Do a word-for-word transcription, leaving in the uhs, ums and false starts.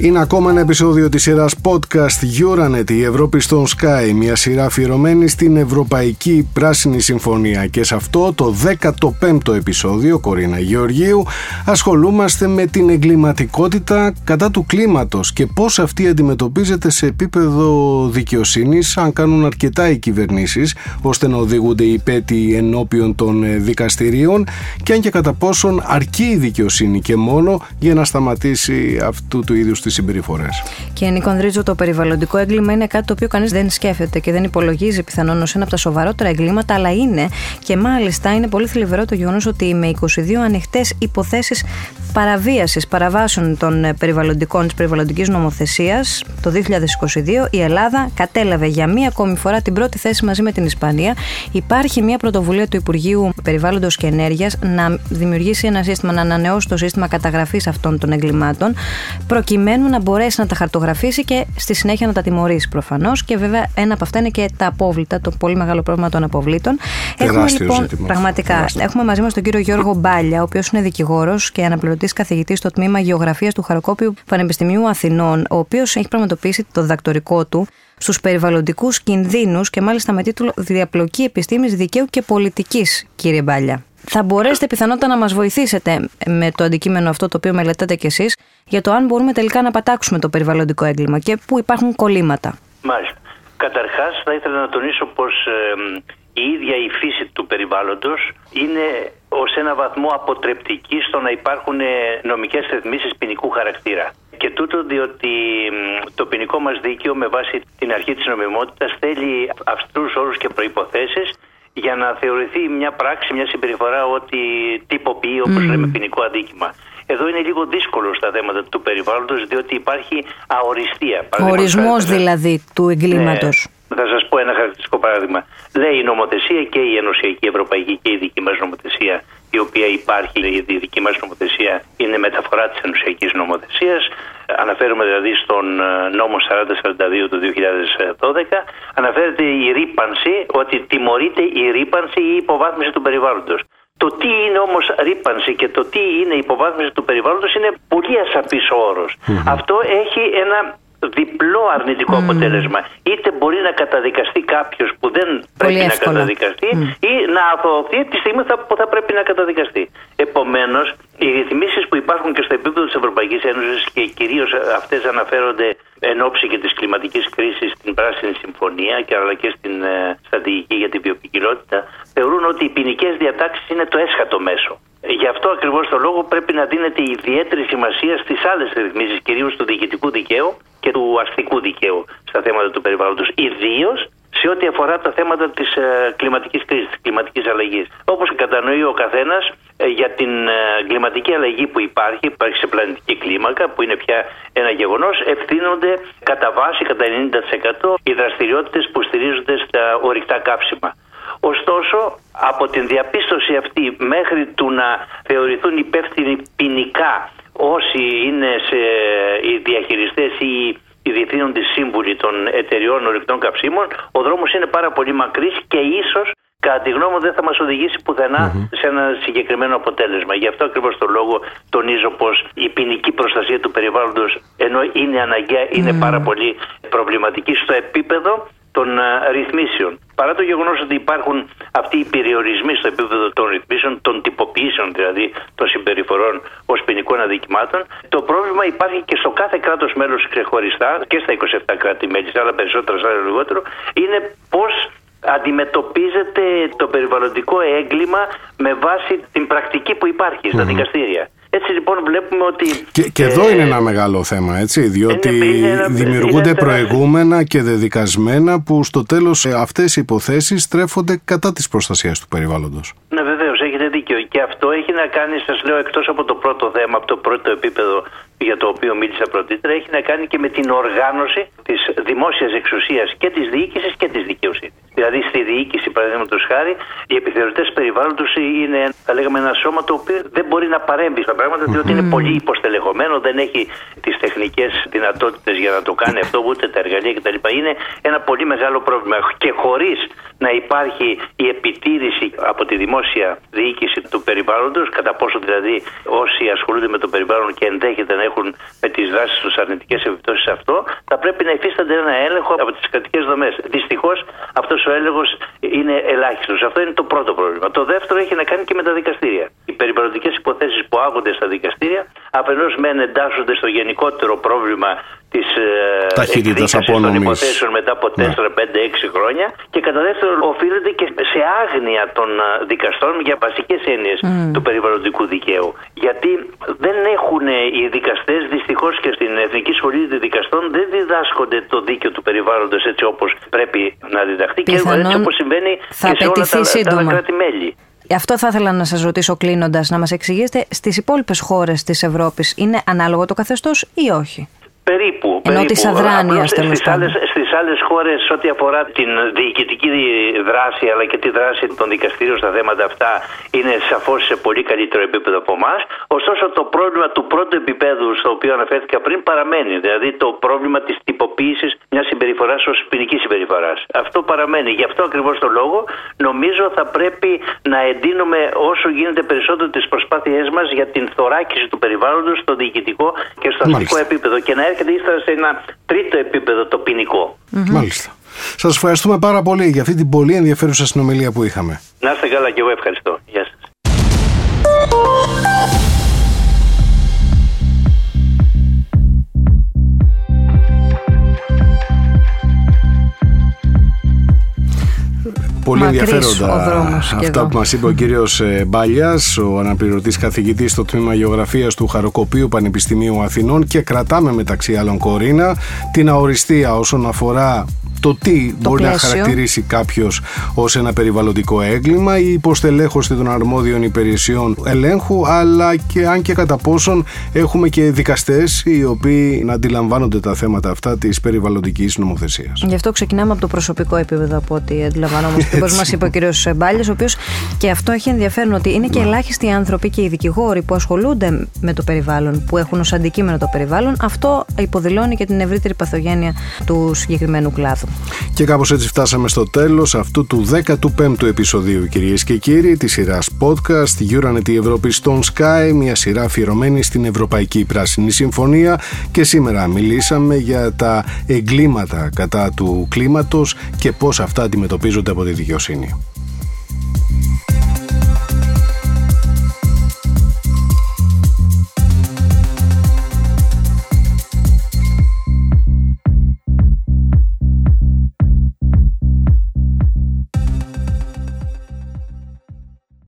Είναι ακόμα ένα επεισόδιο της σειράς podcast Euronet, η Ευρώπη στον Sky, μια σειρά αφιερωμένη στην Ευρωπαϊκή Πράσινη Συμφωνία. Και σε αυτό το δέκατο πέμπτο επεισόδιο, Κορίνα Γεωργίου, ασχολούμαστε με την εγκληματικότητα κατά του κλίματος και πώς αυτή αντιμετωπίζεται σε επίπεδο δικαιοσύνης, αν κάνουν αρκετά οι κυβερνήσεις ώστε να οδηγούνται οι υπέτειοι ενώπιον των δικαστηρίων, και αν και κατά πόσον αρκεί η δικαιοσύνη και μόνο για να σταματήσει αυτού του είδους τις συμπεριφορές. Και Νίκο Ανδρίτζο, το περιβαλλοντικό έγκλημα είναι κάτι το οποίο κανείς δεν σκέφτεται και δεν υπολογίζει πιθανόν ως ένα από τα σοβαρότερα εγκλήματα, αλλά είναι, και μάλιστα είναι πολύ θλιβερό το γεγονός ότι με είκοσι δύο ανοιχτές υποθέσεις παραβίασης, παραβάσεων των περιβαλλοντικών, της περιβαλλοντικής νομοθεσίας το δύο χιλιάδες είκοσι δύο, η Ελλάδα κατέλαβε για μία ακόμη φορά την πρώτη θέση μαζί με την Ισπανία. Υπάρχει μια πρωτοβουλία του Υπουργείου Περιβάλλοντος και Ενέργειας να δημιουργήσει ένα σύστημα, να ανανεώσει το σύστημα καταγραφής αυτών των εγκλημάτων, προκειμένου να μπορέσει να τα χαρτογραφήσει και στη συνέχεια να τα τιμωρήσει προφανώς. Και βέβαια ένα από αυτά είναι και τα απόβλητα, το πολύ μεγάλο πρόβλημα των αποβλήτων. Έχουμε λοιπόν, ζήτημα. πραγματικά, Τεράστιο. έχουμε μαζί μας τον κύριο Γιώργο Μπάλια, ο οποίος είναι δικηγόρος και αναπληρωτής καθηγητής στο τμήμα Γεωγραφίας του Χαροκόπιου Πανεπιστημίου Αθηνών, ο οποίος έχει πραγματοποιήσει το διδακτορικό του στους περιβαλλοντικούς κινδύνους και μάλιστα με τίτλο «Διαπλοκή επιστήμης δικαίου και πολιτικής», κύριε Μπάλια. Θα μπορέσετε πιθανότατα να μας βοηθήσετε με το αντικείμενο αυτό το οποίο μελετάτε κι εσείς, για το αν μπορούμε τελικά να πατάξουμε το περιβαλλοντικό έγκλημα και πού υπάρχουν κολλήματα. Μάλιστα. Καταρχάς θα ήθελα να τονίσω πως ε, η ίδια η φύση του περιβάλλοντος είναι ως ένα βαθμό αποτρεπτική στο να υπάρχουν νομικές ρυθμίσεις ποινικού χαρακτήρα. Και τούτο διότι το ποινικό μας δίκαιο με βάση την αρχή της νομιμότητας θέλει αυστηρούς όρους και προϋποθέσεις για να θεωρηθεί μια πράξη, μια συμπεριφορά ότι τυποποιεί, όπως mm. λέμε, ποινικό αδίκημα. Εδώ είναι λίγο δύσκολο στα θέματα του περιβάλλοντος, διότι υπάρχει αοριστία. Ο ορισμός δηλαδή του εγκλήματος. Ναι, θα σας πω ένα χαρακτηριστικό παράδειγμα. Λέει η νομοθεσία και η ενωσιακή, ευρωπαϊκή και η δική μας νομοθεσία, η οποία υπάρχει, η δική μας νομοθεσία είναι μεταφορά της ενωσιακής νομοθεσίας. Αναφέρομαι δηλαδή στον νόμο σαράντα σαράντα δύο του δύο χιλιάδες δώδεκα. Αναφέρεται η ρύπανση, ότι τιμωρείται η ρύπανση ή η υποβάθμιση του περιβάλλοντος. Το τι είναι όμως ρύπανση και το τι είναι υποβάθμιση του περιβάλλοντος είναι πολύ ασαφής ο όρος. Mm-hmm. Αυτό έχει ένα διπλό αρνητικό mm. αποτέλεσμα. Είτε μπορεί να καταδικαστεί κάποιος που δεν πολύ πρέπει εύκολα. να καταδικαστεί mm. ή να αθωωωθεί τη στιγμή που θα πρέπει να καταδικαστεί. Επομένως, οι ρυθμίσεις που υπάρχουν και στο επίπεδο της Ευρωπαϊκής Ένωσης, και κυρίως αυτές αναφέρονται εν ώψη και της κλιματικής κρίσης στην Πράσινη Συμφωνία και αλλά και στην ε, στρατηγική για την βιοποικιλότητα, θεωρούν ότι οι ποινικές διατάξεις είναι το έσχατο μέσο. Γι' αυτό ακριβώς το λόγο πρέπει να δίνεται ιδιαίτερη σημασία στις άλλες ρυθμίσεις, κυρίως του διοικητικού δικαίου και του αστικού δικαίου στα θέματα του περιβάλλοντος, ιδίως σε ό,τι αφορά τα θέματα της ε, κλιματικής κρίσης, της κλιματικής αλλαγής. Όπως κατανοεί ο καθένας, ε, για την ε, κλιματική αλλαγή που υπάρχει, υπάρχει σε πλανητική κλίμακα, που είναι πια ένα γεγονός, ευθύνονται κατά βάση, κατά ενενήντα τοις εκατό, οι δραστηριότητες που στηρίζονται στα ορυκτά καύσιμα. Ωστόσο, από την διαπίστωση αυτή μέχρι του να θεωρηθούν υπεύθυνοι ποινικά όσοι είναι σε, οι διαχειριστές ή οι διευθύνοντες σύμβουλοι των εταιριών ορυκτών καυσίμων, ο δρόμος είναι πάρα πολύ μακρύς και ίσως, κατά τη γνώμη μου, δεν θα μας οδηγήσει πουθενά mm-hmm. σε ένα συγκεκριμένο αποτέλεσμα. Γι' αυτό ακριβώς το λόγο τονίζω πως η ποινική προστασία του περιβάλλοντος, ενώ είναι αναγκαία, είναι mm-hmm. πάρα πολύ προβληματική στο επίπεδο των uh, ρυθμίσεων. Παρά το γεγονός ότι υπάρχουν αυτοί οι περιορισμοί στο επίπεδο των ρυθμίσεων, των τυποποιήσεων δηλαδή των συμπεριφορών ως ποινικών αδικημάτων, το πρόβλημα υπάρχει και στο κάθε κράτος μέλος ξεχωριστά, και στα είκοσι επτά κράτη-μέλη, σε άλλα περισσότερα, σε άλλα λιγότερο, είναι πώς αντιμετωπίζεται το περιβαλλοντικό έγκλημα με βάση την πρακτική που υπάρχει στα mm-hmm. δικαστήρια. Έτσι λοιπόν βλέπουμε ότι... Και, και εδώ ε, είναι ένα μεγάλο θέμα, έτσι, διότι είναι, είναι, δημιουργούνται είναι προηγούμενα και δεδικασμένα που στο τέλος αυτές οι υποθέσεις στρέφονται κατά της προστασίας του περιβάλλοντος. Ναι, βεβαίως, έχετε δίκιο. Και αυτό έχει να κάνει, σας λέω, εκτός από το πρώτο θέμα, από το πρώτο επίπεδο για το οποίο μίλησα πρωτήτερα, έχει να κάνει και με την οργάνωση της δημόσιας εξουσίας και της διοίκησης και της δικαιοσύνης. Δηλαδή στη διοίκηση, παραδείγματος χάρη, οι επιθεωρητές περιβάλλοντος είναι, θα λέγαμε, ένα σώμα το οποίο δεν μπορεί να παρέμβει στα πράγματα, διότι mm. είναι πολύ υποστελεχωμένο, δεν έχει τις τεχνικές δυνατότητες για να το κάνει αυτό, ούτε τα εργαλεία κτλ. Είναι ένα πολύ μεγάλο πρόβλημα. Και χωρίς να υπάρχει η επιτήρηση από τη δημόσια διοίκηση του περιβάλλοντος, κατά πόσο δηλαδή όσοι ασχολούνται με το περιβάλλον και ενδέχεται να έχουν με τις δράσεις τους αρνητικές επιπτώσεις σε αυτό, θα πρέπει να υφίστανται ένα έλεγχο από τις κρατικές δομές. Δυστυχώς αυτός ο έλεγχος είναι ελάχιστος. Αυτό είναι το πρώτο πρόβλημα. Το δεύτερο έχει να κάνει και με τα δικαστήρια. Οι περιβαλλοντικές υποθέσεις που άγονται στα δικαστήρια αφενός μεν εντάσσονται στο γενικότερο πρόβλημα της εκδίκασης των υποθέσεων μετά από τέσσερα, πέντε, έξι χρόνια, και κατά δεύτερον οφείλεται και σε άγνοια των δικαστών για βασικές έννοιες mm. του περιβαλλοντικού δικαίου. Γιατί δεν έχουν οι δικαστές, δυστυχώς και στην Εθνική Σχολή Δικαστών δεν διδάσκονται το δίκαιο του περιβάλλοντος έτσι όπως πρέπει να διδαχθεί. Πιθανόν και έτσι όπως συμβαίνει και σε όλα τα, τα άλλα κράτη-μέλη. Αυτό θα ήθελα να σας ρωτήσω κλείνοντας, να μας εξηγήσετε, στις υπόλοιπες χώρες της Ευρώπης είναι ανάλογο το καθεστώς ή όχι? Περίπου. Ενώ της αδράνειας, τέλος πάντων. Στις άλλες χώρες, ό,τι αφορά την διοικητική δράση αλλά και τη δράση των δικαστηρίων στα θέματα αυτά, είναι σαφώς σε πολύ καλύτερο επίπεδο από εμάς. Ωστόσο, το πρόβλημα του πρώτου επίπεδου, στο οποίο αναφέρθηκα πριν, παραμένει. Δηλαδή, το πρόβλημα της τυποποίησης μιας συμπεριφοράς ως ποινική συμπεριφοράς. Αυτό παραμένει. Γι' αυτό ακριβώς το λόγο, νομίζω θα πρέπει να εντείνουμε όσο γίνεται περισσότερο τις προσπάθειές μας για την θωράκιση του περιβάλλοντος στο διοικητικό και στο αστικό επίπεδο. Και να έρχεται ύστερα σε ένα τρίτο επίπεδο, το ποινικό. Mm-hmm. Μάλιστα. Σας ευχαριστούμε πάρα πολύ για αυτή την πολύ ενδιαφέρουσα συνομιλία που είχαμε. Να είστε καλά, και εγώ ευχαριστώ. Γεια σας. Πολύ ενδιαφέροντα αυτά που μας είπε ο κύριος Μπάλιας, ο αναπληρωτής καθηγητής στο τμήμα Γεωγραφίας του Χαροκοπείου Πανεπιστημίου Αθηνών, και κρατάμε μεταξύ άλλων, Κορίνα, την αοριστία όσον αφορά το τι το μπορεί πλαίσιο να χαρακτηρίσει κάποιος ως ένα περιβαλλοντικό έγκλημα, η υποστελέχωση των αρμόδιων υπηρεσιών ελέγχου, αλλά και αν και κατά πόσον έχουμε και δικαστές οι οποίοι να αντιλαμβάνονται τα θέματα αυτά της περιβαλλοντικής νομοθεσίας. Γι' αυτό ξεκινάμε από το προσωπικό επίπεδο, από ό,τι αντιλαμβανόμαστε. Όπως μας είπε ο κύριος Μπάλιας, ο οποίος, και αυτό έχει ενδιαφέρον, ότι είναι και ελάχιστοι άνθρωποι και οι δικηγόροι που ασχολούνται με το περιβάλλον, που έχουν ως αντικείμενο το περιβάλλον. Αυτό υποδηλώνει και την ευρύτερη παθογένεια του συγκεκριμένου κλάδου. Και κάπως έτσι φτάσαμε στο τέλος αυτού του δέκατου πέμπτου επεισοδίου, κυρίες και κύριοι, της σειράς podcast Euronet η Ευρώπη στον Sky, μια σειρά αφιερωμένη στην Ευρωπαϊκή Πράσινη Συμφωνία, και σήμερα μιλήσαμε για τα εγκλήματα κατά του κλίματος και πώς αυτά αντιμετωπίζονται από τη δικαιοσύνη.